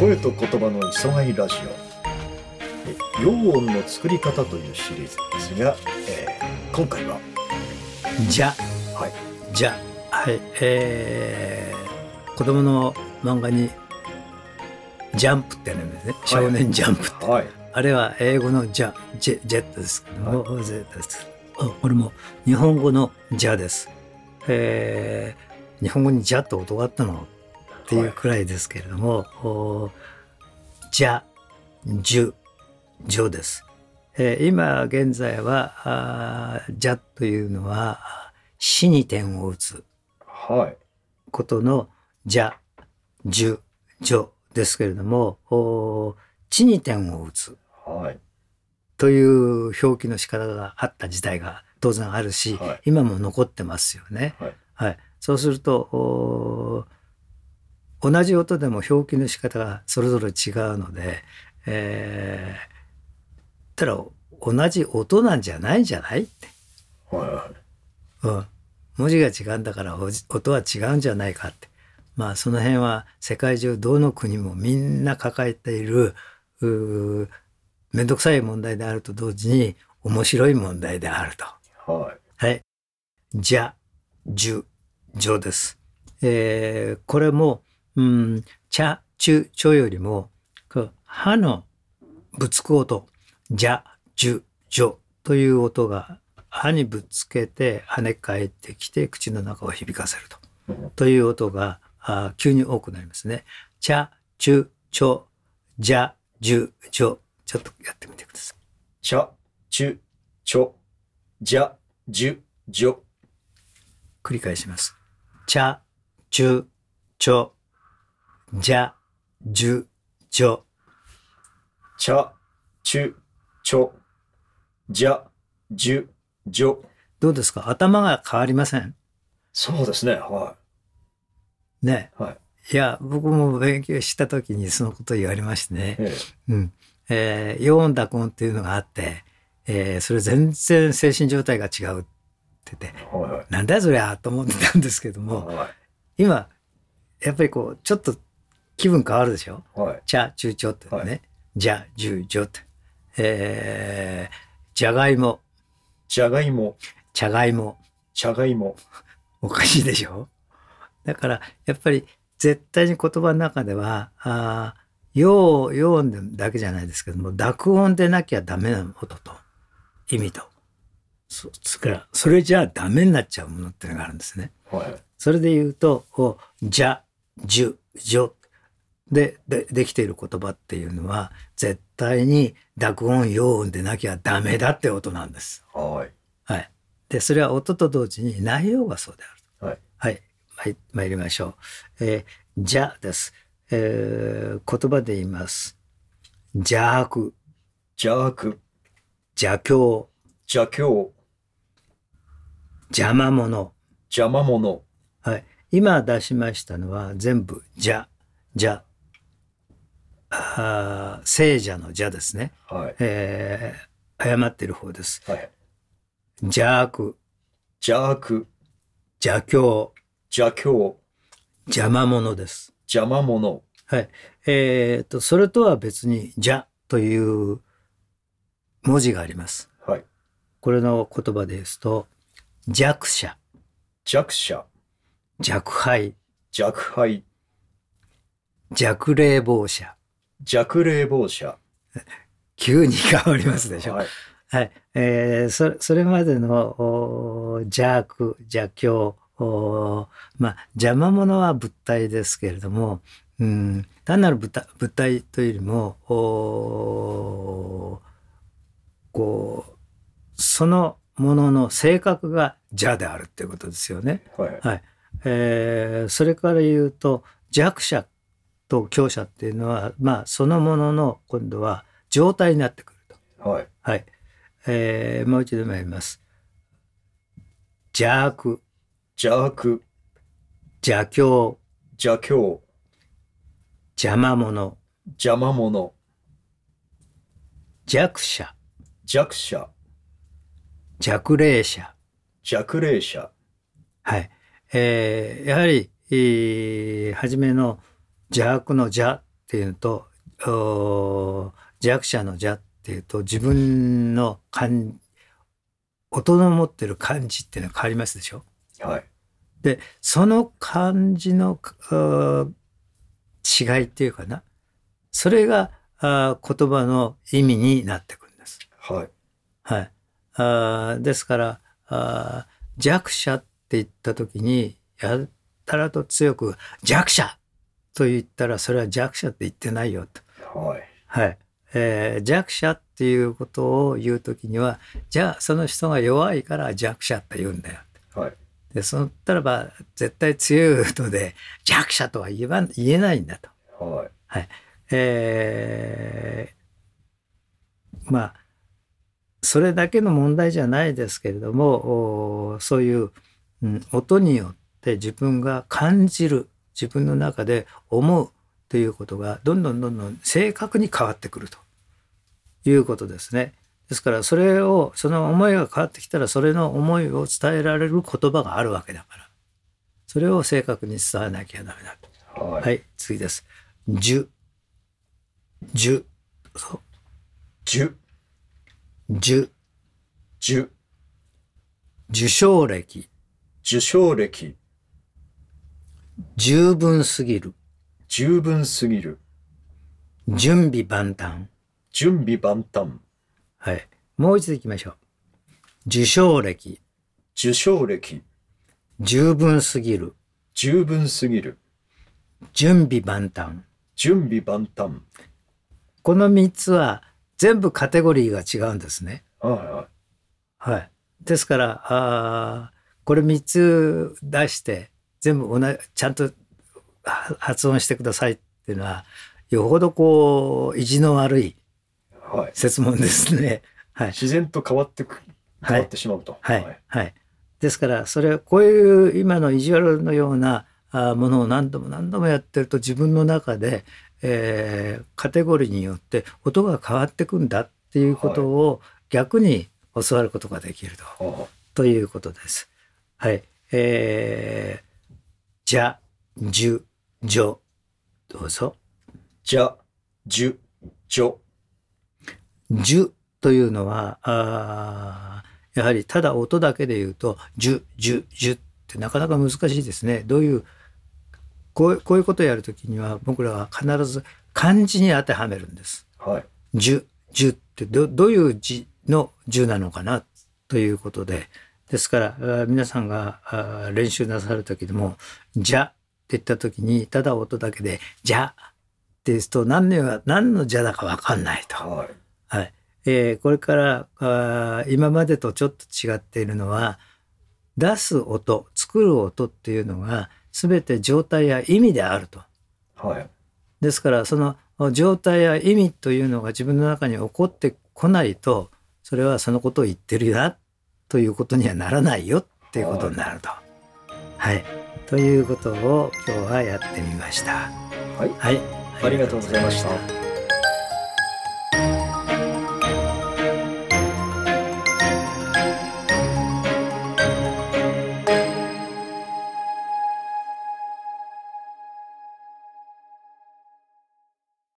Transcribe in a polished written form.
声と言葉の磯貝ラジオ、陽音の作り方というシリーズですが、今回はじゃ、 はいじゃ、はい、子供の漫画にジャンプってあるんですね、 はい、 少年ジャンプって、 はい、 あれは英語のジェットですけども、 はゼットです。これも日本語のジャです。日本語にジャって音があったのっていうくらいですけれども、じゃ、じゅ、じょです。今現在はじゃというのはしに点を打つはい、 ことのじゃ、じゅ、じょですけれども、ちに点を打つはい、 という表記の仕方があった時代が当然あるし、 はい、 今も残ってますよね。 はい、 はい、そうすると同じ音でも表記の仕方がそれぞれ違うので、ただ同じ音なんじゃないんじゃないって、 はい、 文字が違うんだから音は違うんじゃないかって、まあその辺は世界中どの国もみんな抱えているめんどくさい問題であると同時に面白い問題であると。 はい、 はい。じゃ、じゅ、じょです。これも、ちゃ、ちゅ、ちょよりも、歯のぶつく音、じゃ、じゅ、じょという音が歯にぶつけて跳ね返ってきて口の中を響かせるという音が急に多くなりますね。ちゃ、ちゅ、ちょ、じゃ、じゅ、じょ。ちょっとやってみてください。 ちゃ、ちゅ、ちょ、じゃ、じゅ、じょ。 繰り返します。ちゃ、ちゅ、ちょ、じゃ、じゅ、じょ。 ちゃ、ちゅ、ちょ、じゃ、じゅ、じょ。 どうですか？頭が変わりません？ そうですね。はね。 い、はい、 いや、僕も勉強した時にそのことを言われましてね。 え陽音濁音っていうのがあって、それ全然精神状態が違うって言って、 はい、はい、 なんだよそりゃと思ってたんですけども、 は今、やっぱりこう、ちょっと気分変わるでしょ？ い、はい、 ちゃ、ちゅうちょってね。 はい、 じゃ、じゅう、じょって。じゃがいも、 じゃがいも、 茶がいも。 ちゃがいも。 おかしいでしょ？だから、やっぱり絶対に言葉の中では、陽音だけじゃないですけども、濁音でなきゃダメな音と意味と。それじゃあダメになっちゃうものっていうのがあるんですね。 はい、 それで言うと、じゃ、じゅ、じょできている言葉っていうのは、絶対に濁音、陽音でなきゃダメだって音なんです。 はい、 はい。で、それは音と同時に内容がそうである。 はい、 はい。参りましょう。じゃです。言葉で言います。邪悪、 邪悪、 邪教、 邪教、 邪魔者。 邪魔者。 はい。今出しましたのは全部聖者の邪ですね。 はい、 誤っている方です。 はい、 邪悪、 邪悪、 邪教、 邪教、 邪魔者です。 邪魔者。 はい。それとは別に邪という文字があります。 はい。 これの言葉で言うと、弱者、 弱者、 弱敗、 弱敗、 弱冷房者。 弱冷房者。 急に変わりますでしょ。 はい。 はい。それまでの邪悪、邪教、邪魔者は物体ですけれども、単なる物体というよりも、そのものの性格が邪であるっていうことですよね。 はい。 はい。それから言うと、弱者と強者っていうのは、そのものの今度は状態になってくると。 はい。 はい。もう一度もやります。邪悪、 邪悪、 邪教、 邪教、 邪魔者、 邪魔者、 弱者、 弱者、 弱霊者。 弱霊者。 はい。やはり、初めの邪悪の邪っていうのと弱者の者っていうと自分の音の持ってる感じっていうのは変わりますでしょ。 はい。 でその感じの違いっていうかな、それが言葉の意味になってくるんです。 はい。 はい。ですから弱者って言った時にやたらと強く弱者と言ったらそれは弱者って言ってないよと。 はい。 はい。弱者っていうことを言う時には、じゃあその人が弱いから弱者って言うんだよ。 はい。 でそったらば絶対強いので弱者とは言えないんだと。 はい。 はい。まあそれだけの問題じゃないですけれども、そういう、音によって自分が感じる、自分の中で思うということがどんどん正確に変わってくるということですね。ですからその思いが変わってきたらそれの思いを伝えられる言葉があるわけだから、それを正確に伝えなきゃダメだと。 はい。 はい、次です。受受受賞歴、 受賞歴、 十分すぎる、 十分すぎる、 準備万端。 準備万端、 はい。もう一度いきましょう。受賞歴、 受賞歴、 十分すぎる、 十分すぎる、 準備万端。 準備万端。 この3つは全部カテゴリーが違うんですね。 はいはい。 はい。ですからこれ3つ出して全部ちゃんと発音してくださいっていうのはよほど意地の悪い設問ですね。はい。 自然と変わってしまうと。 はい。はい。はい。ですからこういう今の意地悪のようなものを何度もやってると自分の中で、カテゴリーによって音が変わってくんだっていうことを逆に教わることができるということです。はい。じゃ、じゅ、じょ、どうぞ。 じゃ、じゅ、じょ。 じゅというのはやはりただ音だけで言うとじゅってなかなか難しいですね。こういうことをやるときには僕らは必ず漢字に当てはめるんです。 はい。 じゅってどういう字のじゅなのかなということで、ですから皆さんが練習なさるときでもじゃって言ったときにただ音だけでじゃって言うと何のじゃだか分かんないと。 はい。 はい。これから今までとちょっと違っているのは出す音、作る音っていうのが全て状態や意味であると。 はい。 ですからその状態や意味というのが自分の中に起こってこないとそれはそのことを言ってるなということにはならないよっていうことになると。はい。ということを今日はやってみました。 はい。 はい。 ありがとうございました。